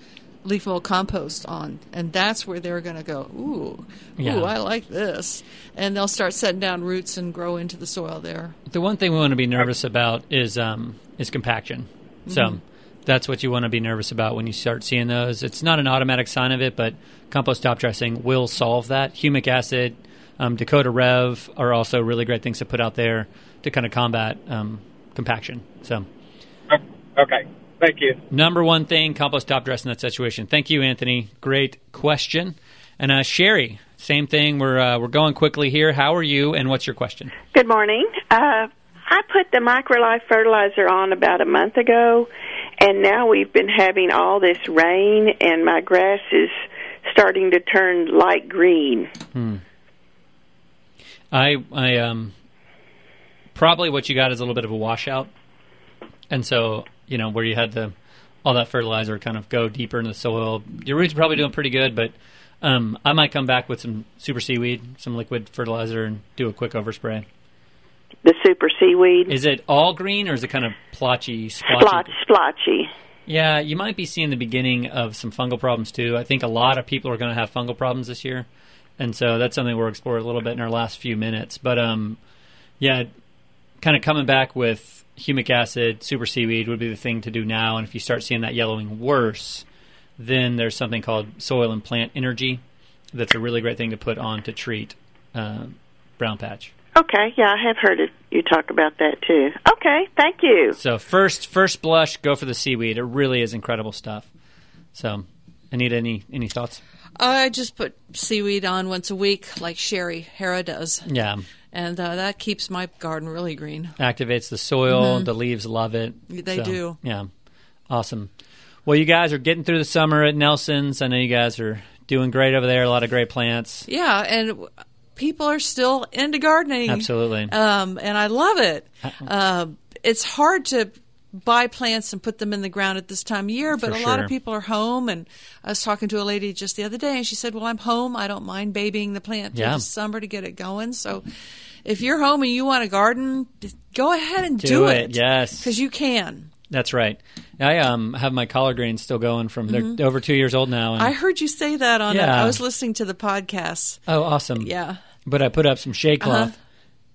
leaf mold compost on, and that's where they're going to go, ooh, Yeah. ooh, I like this. And they'll start setting down roots and grow into the soil there. The one thing we want to be nervous about is um, is compaction. So Mhm. that's what you want to be nervous about when you start seeing those. It's not an automatic sign of it, but compost top dressing will solve that. Humic acid, um, Dakota Rev are also really great things to put out there to kind of combat um, compaction. So, Okay. Thank you. number one thing, compost top dress in that situation. Thank you, Anthony. Great question. And uh, Sherry, same thing. We're uh, we're going quickly here. How are you, and what's your question? Good morning. Uh, I put the MicroLife fertilizer on about a month ago, and now we've been having all this rain, and my grass is starting to turn light green. Hmm. I I um probably what you got is a little bit of a washout, and so you know where you had the all that fertilizer kind of go deeper into the soil. Your roots are probably doing pretty good, but um, I might come back with some super seaweed, some liquid fertilizer, and do a quick overspray. The super seaweed? Is it all green or is it kind of plotchy, splotchy? Splotch, splotchy. Yeah, you might be seeing the beginning of some fungal problems too. I think a lot of people are going to have fungal problems this year, and so that's something we'll explore a little bit in our last few minutes. But um, yeah, kind of coming back with humic acid, super seaweed would be the thing to do now. And if you start seeing that yellowing worse, then there's something called soil and plant energy. That's a really great thing to put on to treat uh, brown patch. Okay, yeah, I have heard it, you talk about that too. Okay, thank you. So first, first blush, go for the seaweed. It really is incredible stuff. So, Anita, any any thoughts? I just put seaweed on once a week, like Sherry Hera does. Yeah. And uh, that keeps my garden really green. Activates the soil. Mhm. The leaves love it. They So, do. Yeah. Awesome. Well, you guys are getting through the summer at Nelson's. I know you guys are doing great over there. A lot of great plants. Yeah, and people are still into gardening. Absolutely. Um, and I love it. Uh, it's hard to buy plants and put them in the ground at this time of year, but For a lot sure. of people are home. And I was talking to a lady just the other day, and she said, well, I'm home. I don't mind babying the plant through Yeah. the summer to get it going. So if you're home and you want to garden, go ahead and do, Do it, yes. Because you can. That's right. I um, have my collard greens still going from, Mhm. they're over two years old now. And, I heard you say that on Yeah. a, I was listening to the podcast. oh, awesome. Yeah. But I put up some shade Uh-huh. cloth,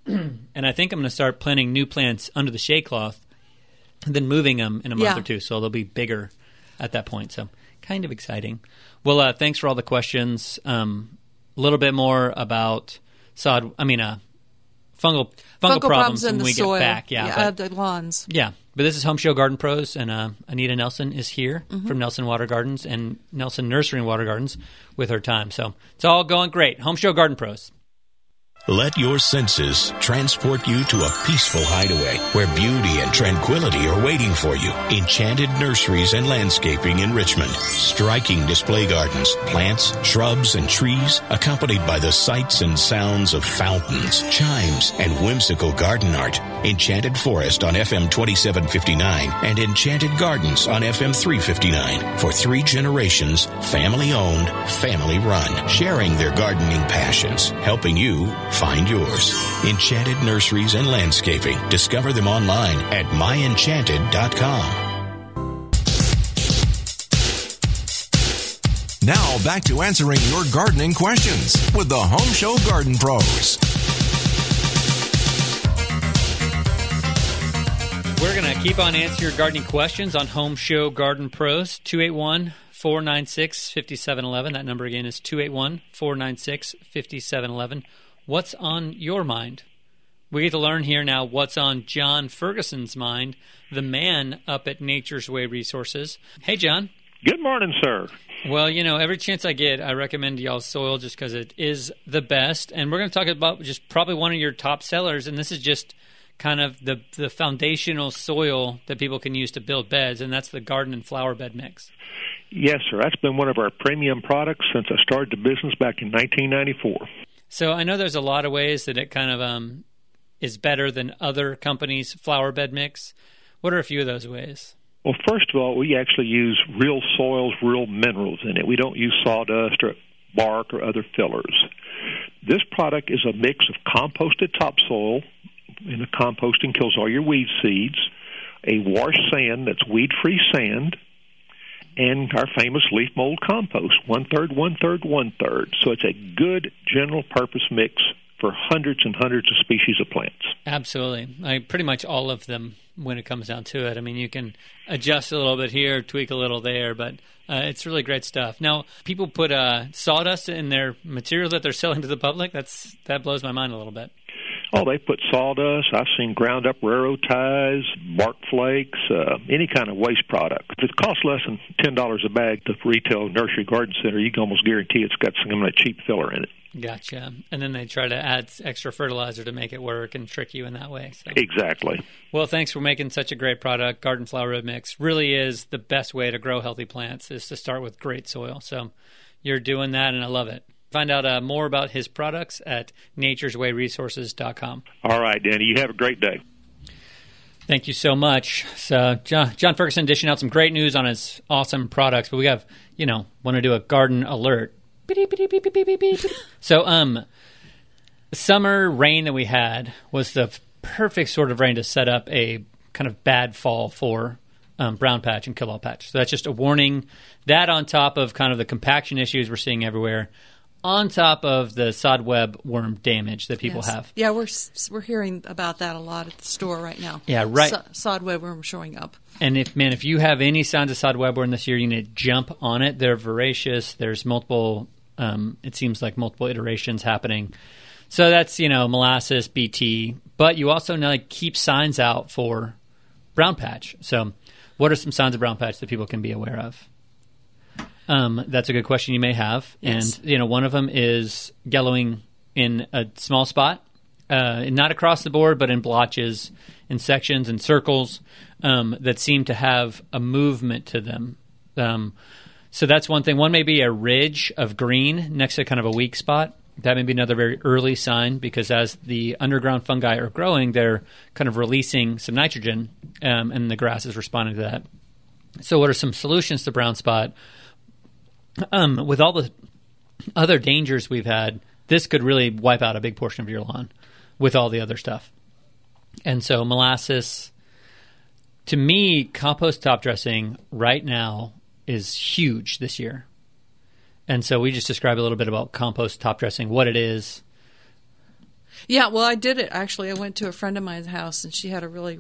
and I think I'm going to start planting new plants under the shade cloth, and then moving them in a month Yeah. or two, so they'll be bigger at that point. So kind of exciting. Well, uh, thanks for all the questions. Um, a little bit more about sod. I mean, uh, fungal fungal, Fungal problems in when the we soil. get back. Yeah, Yeah, but- uh, the lawns. yeah. But this is Home Show Garden Pros, and uh, Anita Nelson is here Mhm. from Nelson Water Gardens and Nelson Nursery and Water Gardens with her time. So it's all going great. Home Show Garden Pros. Let your senses transport you to a peaceful hideaway where beauty and tranquility are waiting for you. Enchanted Nurseries and Landscaping in Richmond. Striking display gardens, plants, shrubs, and trees, accompanied by the sights and sounds of fountains, chimes, and whimsical garden art. Enchanted Forest on F M twenty-seven fifty-nine and Enchanted Gardens on F M three fifty-nine. For three generations, family-owned, family-run, sharing their gardening passions, helping you find yours. Enchanted Nurseries and Landscaping. Discover them online at my enchanted dot com. Now back to answering your gardening questions with the Home Show Garden Pros. We're going to keep on answering your gardening questions on Home Show Garden Pros. two eight one, four nine six, five seven one one. That number again is two eight one, four nine six, five seven one one. What's on your mind? We get to learn here now what's on John Ferguson's mind, the man up at Nature's Way Resources. Hey, John. Good morning, sir. Well, you know, every chance I get, I recommend y'all's soil just because it is the best. And we're going to talk about just probably one of your top sellers, and this is just kind of the the foundational soil that people can use to build beds, and that's the garden and flower bed mix. Yes, sir. That's been one of our premium products since I started the business back in nineteen ninety-four. So I know there's a lot of ways that it kind of um, is better than other companies' flower bed mix. What are a few of those ways? Well, first of all, we actually use real soils, real minerals in it. We don't use sawdust or bark or other fillers. This product is a mix of composted topsoil, and the composting kills all your weed seeds, a washed sand that's weed-free sand, and our famous leaf mold compost, one-third, one-third, one-third. So it's a good general-purpose mix for hundreds and hundreds of species of plants. Absolutely. I, pretty much all of them when it comes down to it. I mean, you can adjust a little bit here, tweak a little there, but uh, it's really great stuff. Now, people put uh, sawdust in their material that they're selling to the public. That's That blows my mind a little bit. Oh, they put sawdust. I've seen ground up railroad ties, bark flakes, uh, any kind of waste product. If it costs less than ten dollars a bag to retail nursery garden center, you can almost guarantee it's got some kind of cheap filler in it. Gotcha. And then they try to add extra fertilizer to make it work and trick you in that way. So. Exactly. Well, thanks for making such a great product. Garden Flower Root Mix really is the best way to grow healthy plants, is to start with great soil. So you're doing that, and I love it. Find out uh, more about his products at natures way resources dot com. All right, Danny. You have a great day. Thank you so much. So John, John Ferguson dishing out some great news on his awesome products, but we have, you know, want to do a garden alert. So, um, the summer rain that we had was the perfect sort of rain to set up a kind of bad fall for um, brown patch and kill-all patch. So that's just a warning. That on top of kind of the compaction issues we're seeing everywhere, on top of the sod web worm damage that people yes. have. Yeah, we're we're hearing about that a lot at the store right now. Yeah, right. So, sod web worm showing up. And if man, if you have any signs of sod webworm this year, you need to jump on it. They're voracious. There's multiple. Um, it seems like multiple iterations happening. So that's, you know, molasses, B T. But you also know, like, keep signs out for brown patch. So what are some signs of brown patch that people can be aware of? Um, that's a good question you may have. Yes. And, you know, one of them is yellowing in a small spot, uh, not across the board, but in blotches, in sections, and circles um, that seem to have a movement to them. Um, so that's one thing. One may be a ridge of green next to kind of a weak spot. That may be another very early sign, because as the underground fungi are growing, they're kind of releasing some nitrogen, um, and the grass is responding to that. So what are some solutions to brown spot? Um, with all the other dangers we've had, this could really wipe out a big portion of your lawn with all the other stuff. And so molasses, to me, compost top dressing right now is huge this year. And so we just described a little bit about compost top dressing, what it is. Yeah, well, I did it, actually. I went to a friend of mine's house, and she had a really,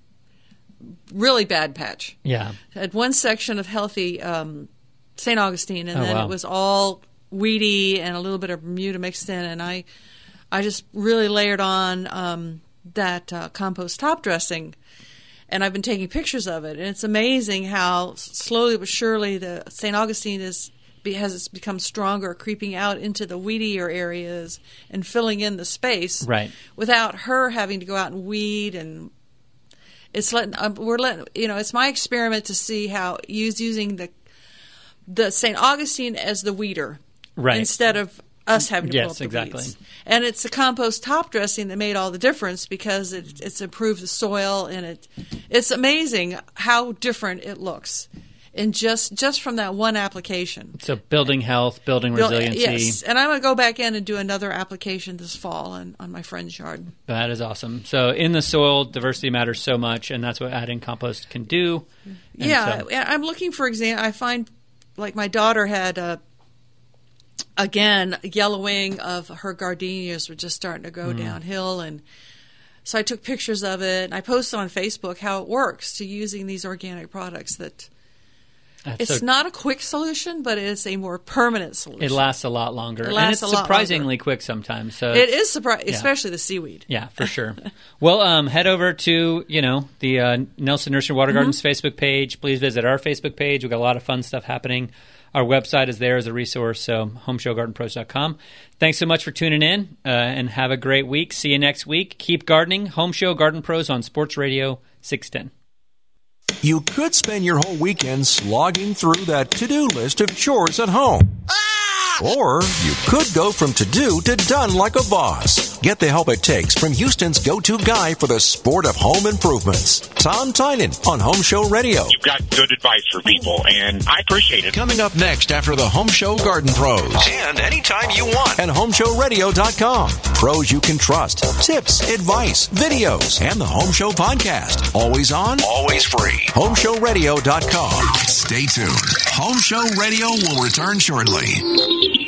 really bad patch. Yeah. Had one section of healthy um, Saint Augustine, and oh, then wow. it was all weedy and a little bit of Bermuda mixed in, and I I just really layered on um, that uh, compost top dressing, and I've been taking pictures of it, and it's amazing how slowly but surely the Saint Augustine is has become stronger, creeping out into the weedier areas and filling in the space, right? Without her having to go out and weed. And it's letting uh, we're letting you know it's my experiment to see how use using the the Saint Augustine as the weeder, right? Instead of us having to yes, pull up the exactly. weeds. And it's the compost top dressing that made all the difference, because it, it's improved the soil, and it it's amazing how different it looks. And just, just from that one application. So building health, building Build, resiliency. Yes, and I'm going to go back in and do another application this fall on, on my friend's yard. That is awesome. So in the soil, diversity matters so much, and that's what adding compost can do. And yeah, so, I'm looking for example. I find, like, my daughter had, a, again, yellowing of her gardenias were just starting to go mm. downhill, and so I took pictures of it, and I posted on Facebook how it works to using these organic products that... That's it's so, not a quick solution, but it's a more permanent solution. It lasts a lot longer. It lasts and it's a lot surprisingly longer. quick sometimes. So it is surprising, yeah. especially the seaweed. Yeah, for sure. Well, um, head over to, you know, the uh, Nelson Nursery Water Gardens mm-hmm. Facebook page. Please visit our Facebook page. We've got a lot of fun stuff happening. Our website is there as a resource, so home show garden pros dot com. Thanks so much for tuning in, uh, and have a great week. See you next week. Keep gardening. Home Show Garden Pros on Sports Radio six ten. You could spend your whole weekend slogging through that to-do list of chores at home. Ah! Or you could go from to-do to done like a boss. Get the help it takes from Houston's go-to guy for the sport of home improvements, Tom Tynan on Home Show Radio. You've got good advice for people, and I appreciate it. Coming up next after the Home Show Garden Pros. And anytime you want at home show radio dot com. Pros you can trust, tips, advice, videos, and the Home Show podcast. Always on, always free. home show radio dot com. Stay tuned. Home Show Radio will return shortly.